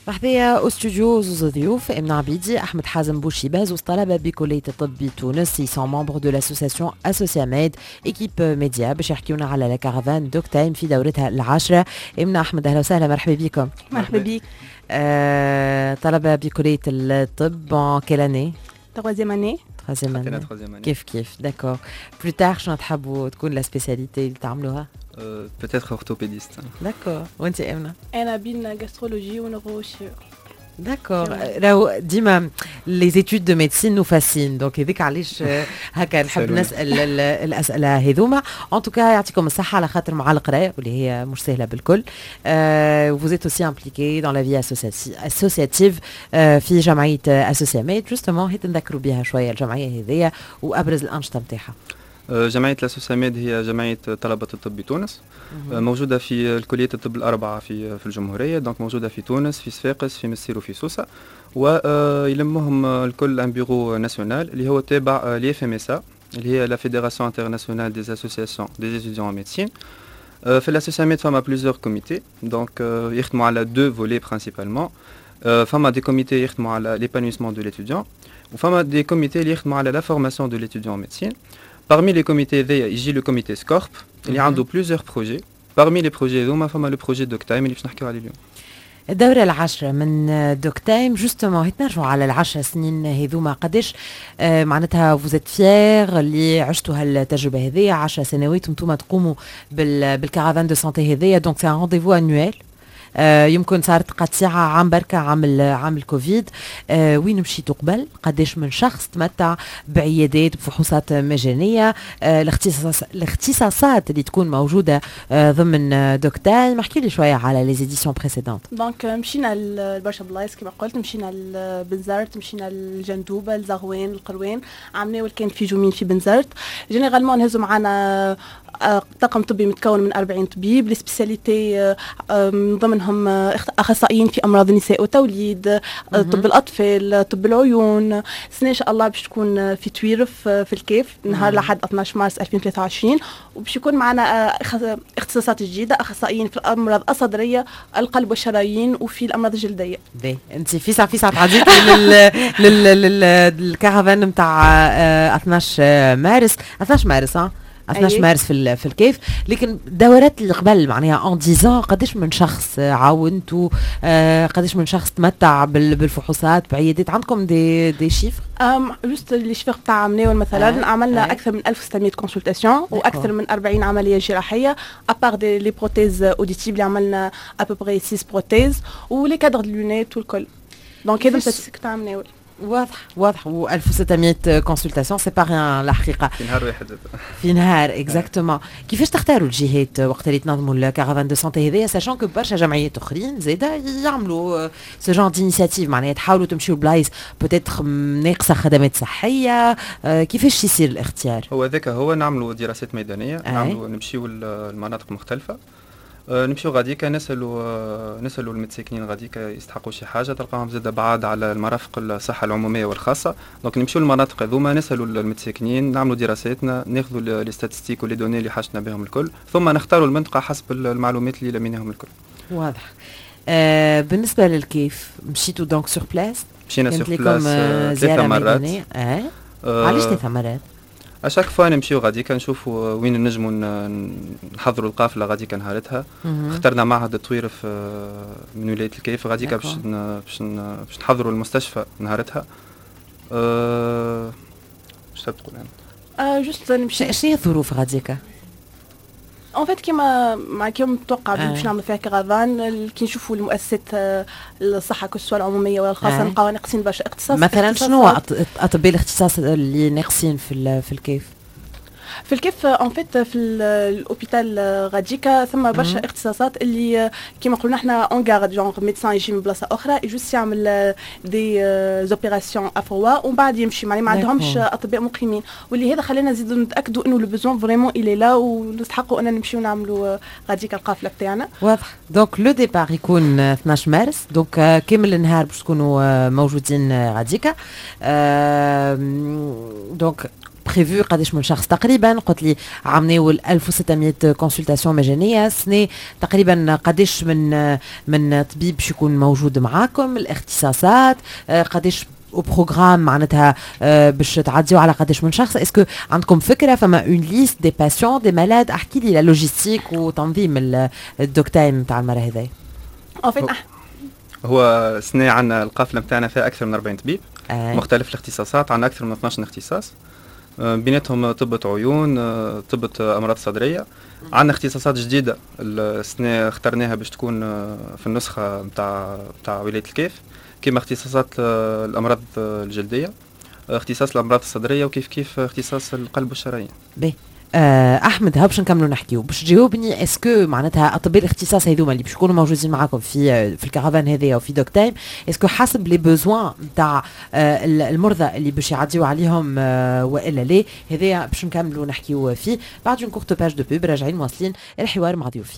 مرحبا استوديو زوز ضيوف امنا عبيدي احمد حازم بوشيبه زوز طلبه بكليه الطب بتونس ils sont membres de l'association Associamed équipe média باش يحكيونا على لا كارفان دوك تايم في دورتها العاشره. امنا احمد اهلا وسهلا مرحبا بكم. مرحبا بك. طلبه بكليه الطب en quelle année؟ troisième année. كيف داكور. بلو تار شنو تحبوا تكون لا سبيسياليتي اللي تعملوها؟ peut-être orthopédiste. داكور. وانت امنا؟ انا بين غاسترولوجي ونيوروشيو. D'accord. راهو ديما les études de médecine nous fascinent donc هذيك علاش هكا نحب نسال الاسئله هذوما. en tout cas يعطيكم الصحه على خاطر مع القرايه واللي هي مش سهله بالكل. vous êtes aussi impliqué dans la vie associative في جمعيه Associamed justement هيك نذكروا بها شويه الجمعيه هذيا وابرز الانشطه نتاعها. جمعية الأسوسياميد هي جمعية طلبة الطب بتونس، موجودة في كلية الطب الأربعة في الجمهورية، دونك موجودة في تونس، في صفاقس، في مصير وفي سوسة، ويلمهم الكل ان بيرو ناسيونال اللي هو تابع لي اف ام اس اللي هي لا فيدراسيون انترناسيونال دي اسوسياسيون دي étudiants en médecine. في الأسوسياميد فما بليزيور كوميتي، دونك يخدموا على دو فولي برينسيبالمون. فما دي كوميتي يخدموا على l'épanouissement de l'étudiant، وفما دي كوميتي اللي يخدموا على لا فورماسيون دو l'étudiant en médecine. Parmi les comités, il y a le comité SCORP, il y a plusieurs projets. Parmi les projets, il y a le projet DocTime, اللي باش نحكيو عليه اليوم. الدورة العاشرة من دوك تايم جوستومون هيك نرجعوا على العشر سنين هذوما قداش معناتها فوزيت فيير اللي عشتوا هالتجربة هذية 10 سنوات وانتم تقوموا بالكارافان دو سانتي هذية. دونك سي ان رونديفو انويل. يمكن صارت قطيعة عام بركة عام الكوفيد. وين مشيتوا قبل؟ قداش من شخص تمتع بعيادات بفحوصات مجانية؟ الاختصاصات اللي تكون موجودة ضمن دوك تايم. احكي لي شوية على لي زيديسيون بريسيدونت. دونك مشينا لبرشا بلايص كما قلت، مشينا لبنزرت، مشينا للجندوبة، الزغوان، القروان، عمناول كان في جومين في بنزرت. جينيرالمون نهزوا معنا طاقم طبي متكون من 40 طبيب. لي سبيسياليتي من ضمنهم اخصائيين في امراض النساء والتوليد، طب الاطفال، طب العيون. السنه ان شاء الله باش تكون في تويرف في الكيف نهار لحد 12 مارس 2023، وباش يكون معنا اختصاصات جديده، اخصائيين في الامراض الصدريه، القلب والشرايين، وفي الامراض الجلديه. انت في ساعه تعديتي للكارافان نتاع 12 مارس 12 مارس في الكيف. لكن الدورات اللي قبل معناها ان 10 قداش من شخص عاونتوا؟ قداش من شخص تمتع بالفحوصات بعيادات؟ عندكم دي شيفر؟ جوست لي شيفر تاع مناول مثلا عملنا اكثر من 1600 كونسلتاسيون واكثر من 40 عمليه جراحيه ابار لي بروتيز اوديتيف اللي عملنا ابوبري 6 بروتيز ولي كادر لونيت والكل. دونك هذا الستاتستيك تاع مناول واضح. و 1600 كونسلتاسيون سي با ريان الحقيقه في نهار واحد. في نهار اكزاكتومون. كيفاش تختاروا الجهات وقت اللي تنظموا الكارافان دو سانتي هذيا ساشون كو برشا جمعيات اخرين زاده يعملوا سو جون دينيسياتيف معناها تحاولوا تمشيوا بلايص بوتيتر ناقصه خدمات صحيه؟ كيفاش يصير الاختيار؟ هو ذاك هو نعملوا دراسات ميدانيه، نعملوا نمشيوا لمناطق مختلفه، نمشيو غاديكا نسالوا المتساكنين غاديكا يستحقوا شي حاجه، تلقاهم زاد بعاد على المرافق الصحه العموميه والخاصه. دونك نمشيو للمناطق هذوما نسالوا المتساكنين، نعملوا دراساتنا، ناخذوا لي ستاتستيك ولي دوني اللي حاجتنا بهم الكل، ثم نختاروا المنطقه حسب المعلومات اللي لميناهم الكل. واضح. بالنسبه للكيف مشيتوا دونك سور بلاس؟ مشينا سور بلاس 3 مرات. علاش 3 مرات؟ اشاك فوا نمشيو غاديكا نشوفوا وين نجموا نحضروا القافله غاديكا نهارتها. اخترنا معهد الطويرف من ولايه الكيف غاديكا باش نحضروا المستشفى نهارتها. واش تقول انت؟ جوست نمشي. شنو هي الظروف غاديكا؟ ان فيت كيما متوقع باش نعملوا فيها كارافان كي نشوفوا المؤسسات الصحه كسوا العموميه ولا الخاصه نلقاو ناقصين برشا اختصاص. مثلا شنو اطباء الاختصاص اللي ناقصين في الكيف؟ في الكيف ان فيت في الاوبيتال غاديكا ثم برشا اختصاصات اللي كيما قلنا احنا اون غارد جونغ ميدسان يجي من بلاصه اخرى يجوست يعمل دي زوبيراسيون افوا ومن بعد يمشي ما عندهمش اطباء مقيمين، واللي هذا خلينا نزيدوا نتاكدوا انه لو بيزون فريمون الي لا ونستحقوا ان نمشيو نعملوا غاديكا القافله بتاعنا. واضح. دونك لو ديبار يكون 12 مارس، دونك كامل النهار باش تكونوا موجودين غاديكا. دونك بريفو قداش من شخص تقريبا؟ قلت لي عملوا 1600 كونسلتاسيون مجانيه السنه تقريبا. قداش من طبيب باش يكون موجود معاكم؟ الاختصاصات قداش وبروغرام معناتها باش تعديوا على قداش من شخص؟ اسكو عندكم فكره فما اون ليست دي باسيون دي مالاد؟ احكي لي لا لوجيستيك وتنظيم الدوك تايم نتاع المره هذه. هو السنه عندنا القافله نتاعنا فيها اكثر من 40 طبيب مختلف الاختصاصات. عندنا اكثر من 12 اختصاص بيناتهم طبة عيون، طبة امراض صدريه. عندنا اختصاصات جديده السنه اخترناها باش تكون في النسخه نتاع ولايه الكيف، كما اختصاصات الامراض الجلديه، اختصاص الامراض الصدريه، وكيف كيف اختصاص القلب والشرايين. احمد ها باش نكملوا نحكيو. باش تجاوبني اسكو معناتها اطباء الاختصاص هذوما اللي باش يكونوا موجودين معاكم في الكرافان هذيا وفي دوك تايم، اسكو حسب لي بوزوان نتاع المرضى اللي باش يعديوا عليهم والا لا؟ هذايا باش نكملوا نحكيو فيه بعد اون كورت باج دو بوب. راجعين مواصلين الحوار مع ضيوفي.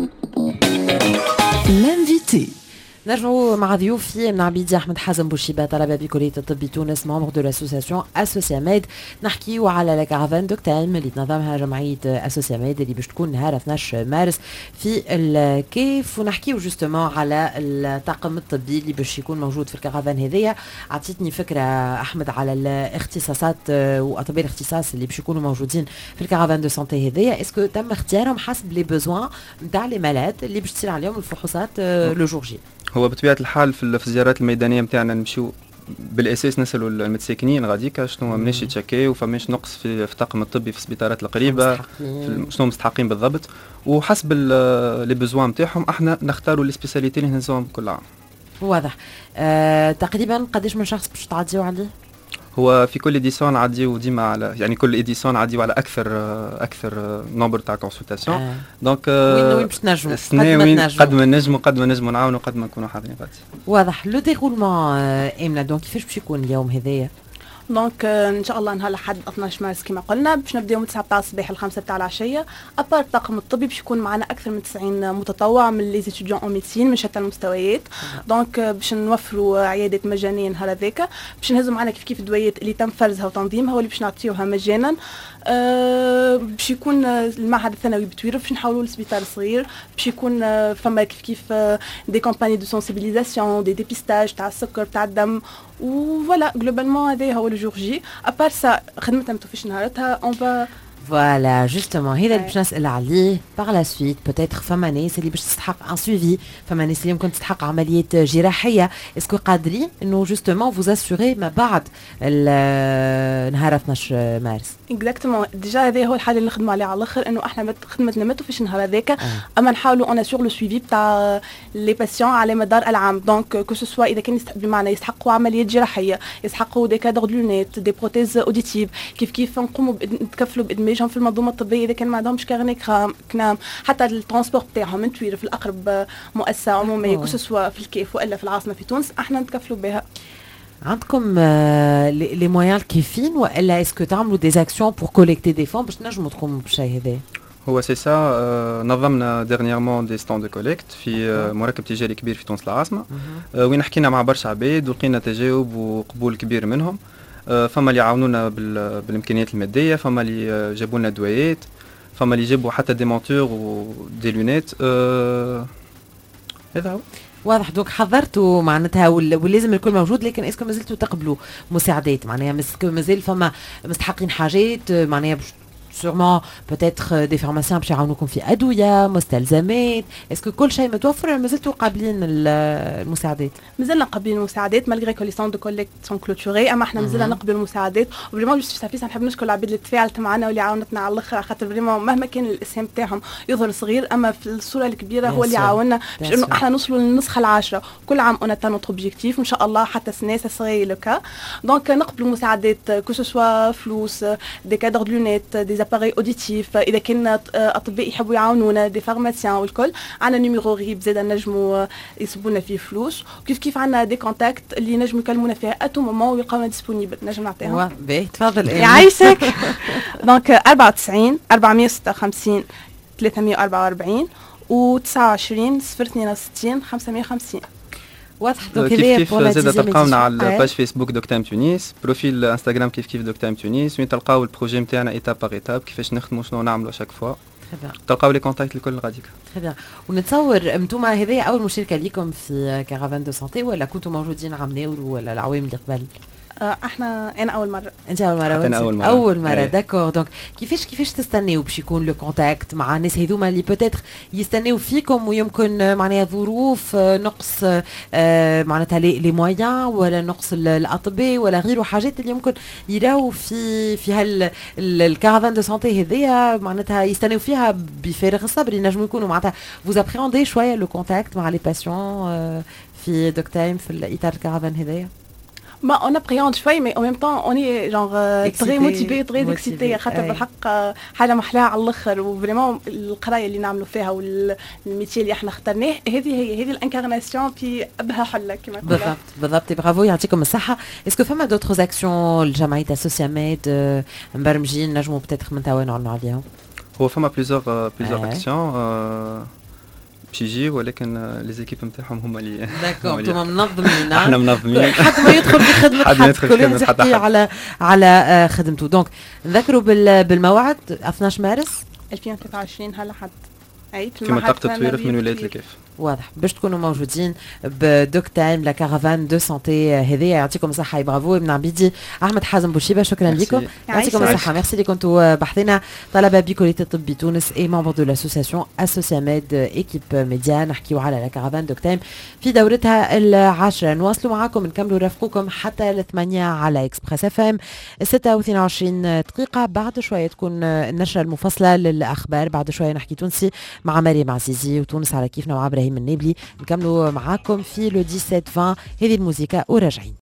l'invité. نرجعوا مع ضيوفي من عبيدي احمد حازم بوشيبه طلبه بكليه الطب بتونس، ممبر دو لاسوسياسيون اسوسياميد. نحكيو على لا كارافان دوك تايم اللي تنظمها جمعيه اسوسياميد اللي باش تكون نهار 12 مارس في الكيف، ونحكيو جوستومون على الطاقم الطبي اللي باش يكون موجود في الكارافان هذيا. عطيتني فكره احمد على الاختصاصات واطباء الاختصاص اللي باش يكونوا موجودين في الكارافان دو سونتي هذيا. اسكو تم اختيارهم حسب لي بوزوان نتاع لي مالات اللي باش تصير عليهم الفحوصات لو جور جي؟ هو بطبيعه الحال في الزيارات الميدانيه نتاعنا نمشيو بالاساس نسالوا المتساكنين غاديكا شنو ماناش يتشكي وفماش نقص في الطاقم الطبي في السبيطارات القريبه، شنو مستحقين بالضبط، وحسب لي بوزوان نتاعهم احنا نختاروا لي سبيساليتي اللي نهزوهم كل عام. واضح. تقريبا قداش من شخص باش تعديوا عليه؟ هو في كل اديسيون نعديو ديما على يعني كل اديسيون نعديو على اكثر نومبر تاع كونسلتاسيون. دونك وين باش تنجموا قد ما نجموا نعاونوا قد ما نكونوا حاضرين غادي. واضح. لو ديغولمون امنا دونك كيفاش باش يكون اليوم هذايا؟ دونك ان شاء الله نهار الاحد 12 مارس كما قلنا باش نبداو من 9 تاع الصباح ل 5 تاع العشيه. ابار الطاقم الطبي باش يكون معنا اكثر من 90 متطوع من لي ستوديون اون ميديسين من شتى المستويات. دونك باش نوفروا عيادات مجانيه نهار هذاك، باش نهزوا معنا كيف الدويات اللي تم فرزها وتنظيمها واللي باش نعطيوها مجانا. باش يكون المعهد الثانوي بتوير باش نحولوا لسبيطار صغير، باش يكون فما كيف دي كامباني دو سونسيبيليزاسيون، دي ديبيستاج تاع السكر تاع الدم، وفوالا جلوبالمون هذا هو الجور جي. ابار سا خدمتها متوفيش نهارتها اون با فوالا جوستومون هذا اللي باش نسال عليه باغ لا سويت. بوتيتر فما ناس اللي باش تستحق ان سويفي، فما ناس اللي ممكن تستحق عمليات جراحيه. اسكو قادرين انه جوستومون فوز اسوري ما بعد نهار 12 مارس؟ اكزاكتومون ديجا هذا هو الحاجه اللي نخدموا عليها على الاخر، انه احنا خدمتنا ما توفيش نهار هذاك، اما نحاولوا اون اسور لو سويفي تاع لي باسيون على مدار العام. دونك كو سو اذا كان بمعنى يستحقوا عمليات جراحيه، يستحقوا دي كادر دو لونيت، دي بروتيز اوديتيف، كيف نقوموا نتكفلوا بادماجهم في المنظومه الطبيه اذا كان ما عندهمش كارني كنام، حتى الترونسبور تاعهم من توير في الاقرب مؤسسه عموميه كو سو في الكيف والا في العاصمه في تونس احنا نتكفلوا بها. عندكم لي مويان الكيفين والا اسكو تعملوا دي اكسيون بور كوليكتي دي فون باش نجموا تقوموا بالشيء هذا؟ هو سي سا نظمنا ديرنييرمون دي ستاند دو كوليكت في مركب تجاري كبير في تونس العاصمه، وين حكينا مع برشا عباد ولقينا تجاوب وقبول كبير منهم. فما اللي عاونونا بالامكانيات الماديه، فما اللي جابوا لنا دويات، فما اللي جابوا حتى دي مونتور ودي لونيت. هذا هو واضح. دوك حضرتوا معناتها ولازم الكل موجود، لكن اسكو مازلتوا تقبلوا مساعدات؟ معناها مازال فما مستحقين حاجات معناها sûrement peut-être des pharmaciens باش يعاونوكم في ادويه مستلزمات؟ اسكو كل شيء متوفر مازلتوا قابلين المساعدات؟ مازلنا قابلين المساعدات مالغري كو لي سون دو كوليكت سون كلوتوري، اما احنا مازلنا نقبل المساعدات. وفريمون جو سافيس نحب نشكر العباد اللي تفاعلت معنا واللي عاونتنا على الاخر، خاطر فريمون مهما كان الاسهام تاعهم يظهر صغير اما في الصوره الكبيره هو اللي عاوننا باش انه احنا نوصلوا للنسخه العاشره. كل عام اون اتان نوتر اوبجيكتيف ان شاء الله حتى السنه سي لو كا. دونك نقبلوا مساعدات كو سو فلوس، دي كادر دو لونيت، دي اباري اوديتيف، اذا كان اطباء يحبوا يعاونونا، دي فارماسيان والكل. عندنا نيميرو غريب زاد نجموا يصبونا فيه فلوس، كيف عندنا دي كونتاكت اللي نجموا يكلمونا فيها اتو مومون ويلقاونا ديسپونيبل نجم نعطيهم. باهي تفضل. يعيشك. دونك 94 456 344 و 29 062 550. واضح. كيف زاد تلقاونا على الباج فيسبوك دوك تايم تونس، بروفيل انستغرام كيف دوك تايم تونس، وين تلقاو البروجي نتاعنا ايتاب باغ ايتاب كيفاش نخدموا شنو نعملوا شاك فوا. تلقاو لي كونتاكت الكل غاديك. تري بيان. ونتصور انتوما هذه اول مشاركه ليكم في كارافان دو سانتي ولا كنتوا موجودين عام ناور ولا العوام اللي قبل؟ انا اول مره. انت اول مره؟ انا اول مره داكور. دونك كيفاش تستناو باش يكون لو كونتاكت مع الناس هذوما اللي بوتيتر يستناو فيكم ويمكن معناها ظروف نقص معناتها لي مويان ولا نقص الاطباء ولا غيره حاجات اللي يمكن يراو في الكارافان دو سانتي هذيا معناتها يستناو فيها بفارغ الصبر ينجموا يكونوا معناتها vous appréhendez شويه لو كونتاكت مع لي باسيون في دوك تايم في الاطار الكارافان هذايا؟ ما on appréhende شوي mais en même temps on est genre très motivé très excité خاطر بالحق حاجه محلاها على الاخر وفريمون القرايه اللي نعملوا فيها والميتي اللي احنا اخترناه هذه الانكارناسيون في ابهى حله كما قلنا. بالضبط برافو يعطيكم الصحه. اسكو فما دوتر اكسيون الجمعيه اسوسياميد مبرمجين نجموا بتاتر من توا نعلنوا عليهم؟ هو فما بليزور اكسيون باش يجي ولكن لي زيكيب نتاعهم هما اللي داكور انتم منظمين. احنا منظمين حتى ما يدخل في خدمه حد كل يوم يحكي على خدمته. دونك نذكروا بالموعد 12 مارس 2023 هلا حد عيد في منطقه التويرف من ولايه الكيف. واضح باش تكونوا موجودين بدوك تايم لا كارافان دو سانتي هذه. يعطيكم الصحه برافو ابن عبيدي احمد حازم بوشيبه شكرا لكم. يعطيكم الصحه. ميرسي اللي كنتوا بحثنا طلبه بكليه الطب بتونس اي ممبر دو لاسوسياسيون اسوسياميد ايكيب ميديا نحكيو على لا كارافان دوك تايم في دورتها العاشره. نواصلوا معاكم نكملوا رافقكم حتى 8 على اكسبريس اف ام 26 دقيقه. بعد شويه تكون النشره المفصله للاخبار. بعد شويه نحكي تونسي مع مريم عزيزي وتونس على كيفنا وعبر النابلي. نكملوا معاكم في لو 17 20 هذه الموسيقى وراجعين.